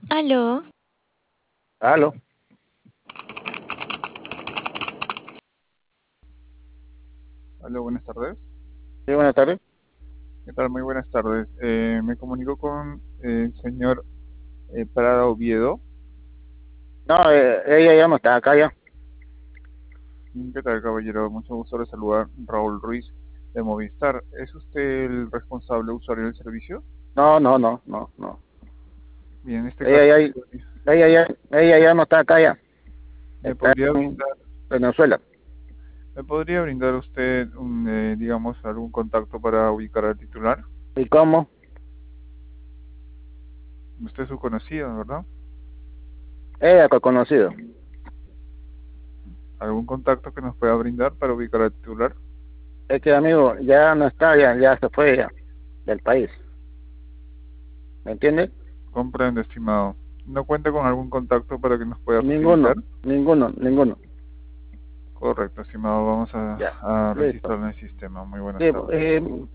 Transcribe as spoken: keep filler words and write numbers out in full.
Aló, Aló, Hola, buenas tardes. sí, buenas tardes. ¿Qué tal? Muy buenas tardes. Eh, me comunico con el señor eh, Prada Oviedo. No, eh, ella ya no está acá ya. Mm, ¿Qué tal, caballero? Mucho gusto de saludar. Raúl Ruiz de Movistar. ¿Es usted el responsable usuario del servicio? No, no, no, no, no. Bien, en este Ella caso, ya, ella ya, ella ya no está acá ya. ¿me Está podría en brindar, Venezuela. ¿me podría brindar usted, un, eh, digamos, algún contacto para ubicar al titular? ¿Y cómo? Usted es su conocido, ¿verdad? Ella que ha conocido. ¿Algún contacto que nos pueda brindar para ubicar al titular? Es que amigo, ya no está, ya, ya se fue ya del país. ¿Me entiendes? Comprendo, estimado. ¿No cuenta con algún contacto para que nos pueda Ninguno, facilitar? ninguno, ninguno. Correcto, estimado. Vamos Ya, a, a listo. registrarlo en el sistema. Muy buenas Sí, tardes. eh,